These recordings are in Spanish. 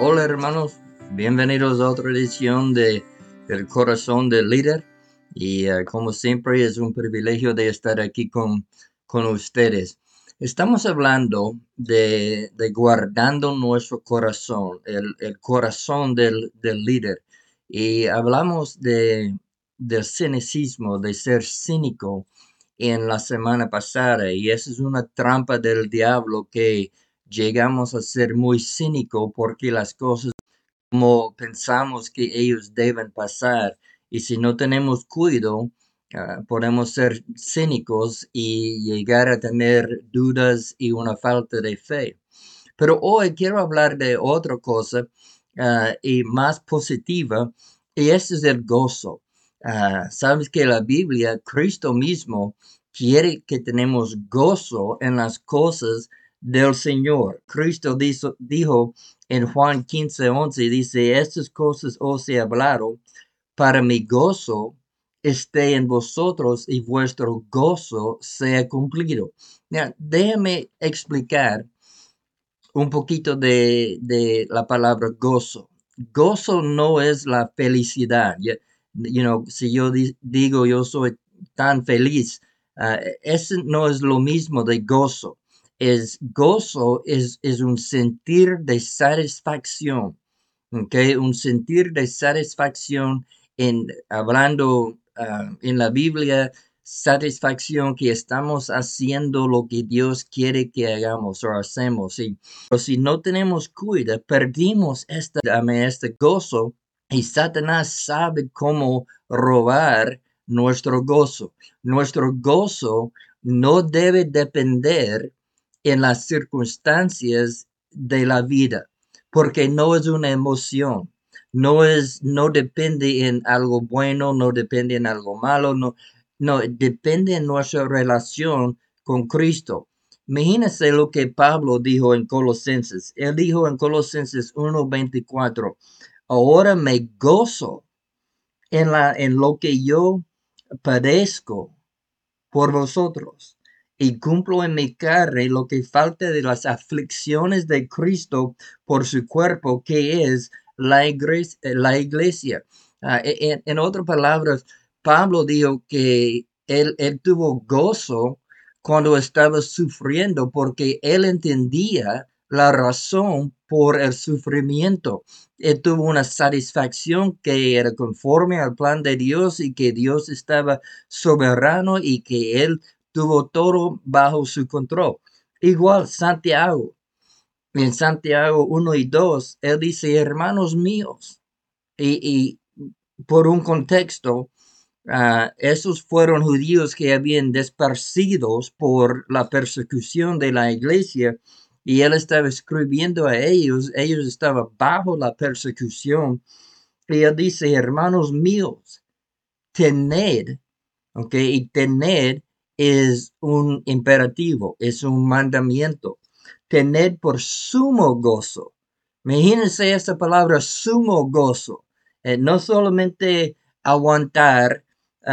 Hola hermanos, bienvenidos a otra edición de El Corazón del Líder y como siempre es un privilegio de estar aquí con ustedes. Estamos hablando de guardando nuestro corazón, el corazón del líder, y hablamos del cinicismo, de ser cínico en la semana pasada, y esa es una trampa del diablo que llegamos a ser muy cínicos porque las cosas como pensamos que ellos deben pasar, y si no tenemos cuidado, podemos ser cínicos y llegar a tener dudas y una falta de fe. Pero hoy quiero hablar de otra cosa y más positiva, y ese es el gozo. Sabes que la Biblia, Cristo mismo, quiere que tenemos gozo en las cosas del Señor. Cristo dijo en Juan 15:11, dice, estas cosas os he hablado para mi gozo esté en vosotros y vuestro gozo sea cumplido. Mira, déjame explicar un poquito de la palabra gozo. Gozo no es la felicidad. Si yo digo yo soy tan feliz, eso no es lo mismo de gozo. Gozo es un sentir de satisfacción, ¿ok? Un sentir de satisfacción hablando en la Biblia, satisfacción que estamos haciendo lo que Dios quiere que hagamos o hacemos. Pero si no tenemos cuidado, perdimos este gozo, y Satanás sabe cómo robar nuestro gozo. Nuestro gozo no debe depender en las circunstancias de la vida, porque no es una emoción. No depende en algo bueno, no depende en algo malo, no, depende en nuestra relación con Cristo. Imagínense lo que Pablo dijo en Colosenses. Él dijo en Colosenses 1:24, ahora me gozo en lo que yo padezco por vosotros, y cumplo en mi carne lo que falta de las aflicciones de Cristo por su cuerpo, que es la iglesia. En otras palabras, Pablo dijo que él tuvo gozo cuando estaba sufriendo, porque él entendía la razón por el sufrimiento. Él tuvo una satisfacción que era conforme al plan de Dios, y que Dios estaba soberano y que él tuvo todo bajo su control. Igual Santiago, en Santiago 1:2, él dice, hermanos míos, y por un contexto, esos fueron judíos que habían desparcidos por la persecución de la iglesia, y él estaba escribiendo a ellos estaban bajo la persecución, y él dice, hermanos míos, tened, ok, y tened es un imperativo, es un mandamiento. Tened por sumo gozo. Imagínense esta palabra, sumo gozo. No solamente aguantar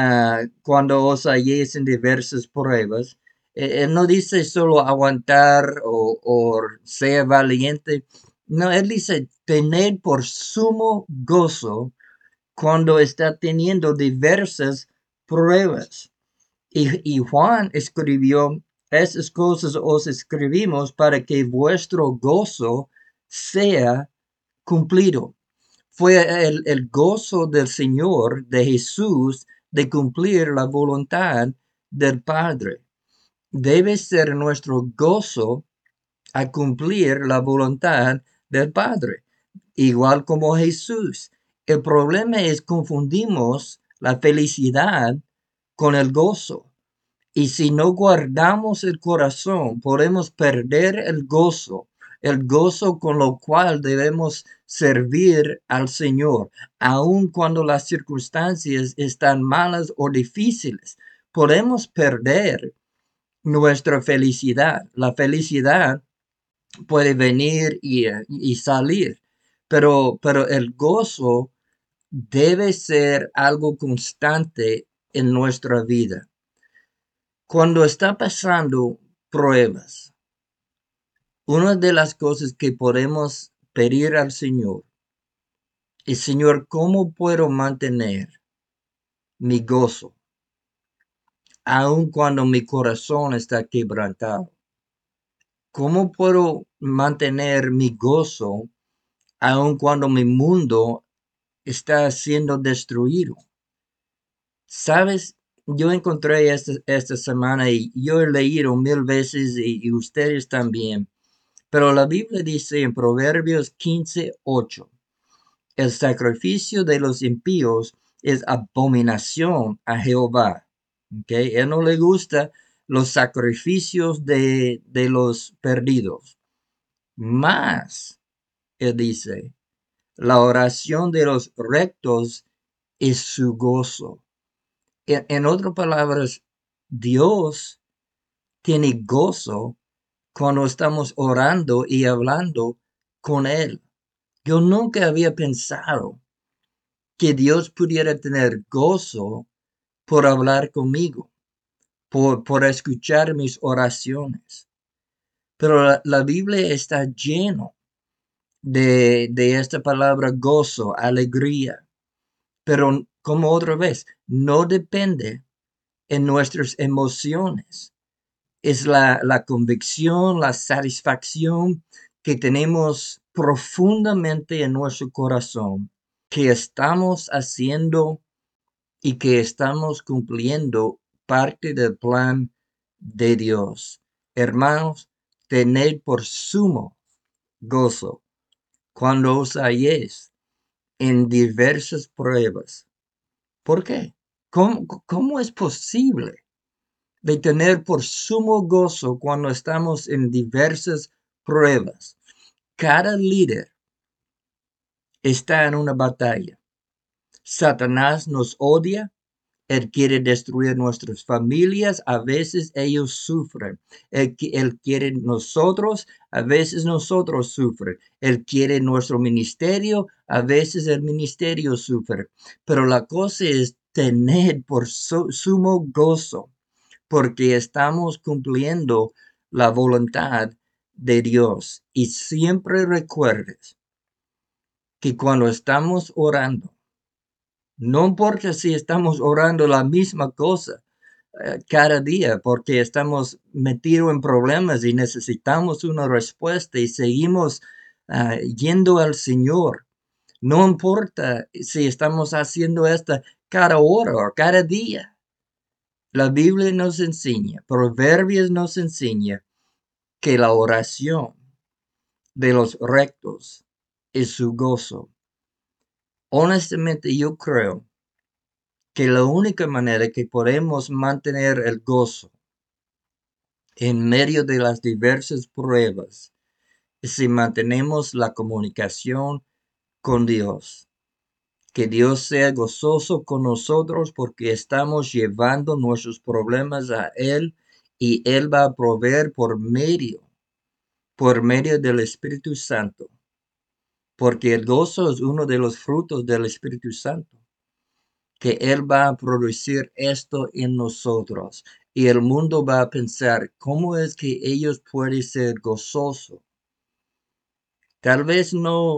cuando os halléis en diversas pruebas. Él no dice solo aguantar o ser valiente. No, él dice tened por sumo gozo cuando está teniendo diversas pruebas. Y Juan escribió, esas cosas os escribimos para que vuestro gozo sea cumplido. Fue el gozo del Señor, de Jesús, de cumplir la voluntad del Padre. Debe ser nuestro gozo a cumplir la voluntad del Padre, igual como Jesús. El problema es confundimos la felicidad con el gozo. Y si no guardamos el corazón, podemos perder el gozo con lo cual debemos servir al Señor, aun cuando las circunstancias están malas o difíciles. Podemos perder nuestra felicidad. La felicidad puede venir y salir, pero el gozo debe ser algo constante en nuestra vida. Cuando está pasando pruebas, una de las cosas que podemos pedir al Señor, y Señor, ¿cómo puedo mantener mi gozo, aun cuando mi corazón está quebrantado? ¿Cómo puedo mantener mi gozo, aun cuando mi mundo está siendo destruido? Sabes, yo encontré esta semana y yo he leído 1000 veces y ustedes también, pero la Biblia dice en Proverbios 15:8, el sacrificio de los impíos es abominación a Jehová. ¿Okay? Él no le gusta los sacrificios de los perdidos. Mas, él dice, la oración de los rectos es su gozo. En otras palabras, Dios tiene gozo cuando estamos orando y hablando con Él. Yo nunca había pensado que Dios pudiera tener gozo por hablar conmigo, por escuchar mis oraciones. Pero la Biblia está lleno de esta palabra gozo, alegría. Pero como otra vez, no depende en nuestras emociones. Es la convicción, la satisfacción que tenemos profundamente en nuestro corazón, que estamos haciendo y que estamos cumpliendo parte del plan de Dios. Hermanos, tened por sumo gozo cuando os halléis en diversas pruebas. ¿Por qué? ¿Cómo es posible de tener por sumo gozo cuando estamos en diversas pruebas? Cada líder está en una batalla. Satanás nos odia. Él quiere destruir nuestras familias, a veces ellos sufren. Él quiere nosotros, a veces nosotros sufren. Él quiere nuestro ministerio, a veces el ministerio sufre. Pero la cosa es tener por sumo gozo, porque estamos cumpliendo la voluntad de Dios. Y siempre recuerdes que cuando estamos orando, no importa si estamos orando la misma cosa cada día, porque estamos metidos en problemas y necesitamos una respuesta y seguimos yendo al Señor. No importa si estamos haciendo esto cada hora o cada día. La Biblia nos enseña, Proverbios nos enseña que la oración de los rectos es su gozo. Honestamente, yo creo que la única manera que podemos mantener el gozo en medio de las diversas pruebas es si mantenemos la comunicación con Dios. Que Dios sea gozoso con nosotros porque estamos llevando nuestros problemas a Él y Él va a proveer por medio del Espíritu Santo. Porque el gozo es uno de los frutos del Espíritu Santo, que Él va a producir esto en nosotros. Y el mundo va a pensar, ¿cómo es que ellos pueden ser gozosos? Tal vez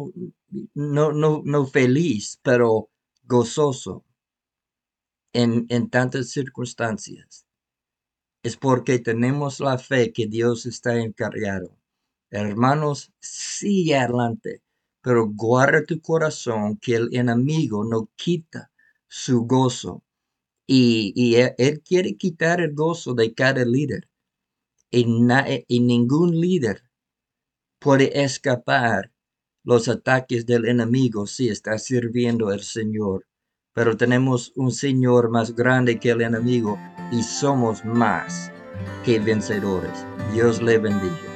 no feliz, pero gozoso en tantas circunstancias. Es porque tenemos la fe que Dios está encargado. Hermanos, sigue adelante, pero guarda tu corazón que el enemigo no quita su gozo. Y él quiere quitar el gozo de cada líder. Y ningún líder puede escapar los ataques del enemigo si está sirviendo al Señor. Pero tenemos un Señor más grande que el enemigo y somos más que vencedores. Dios le bendiga.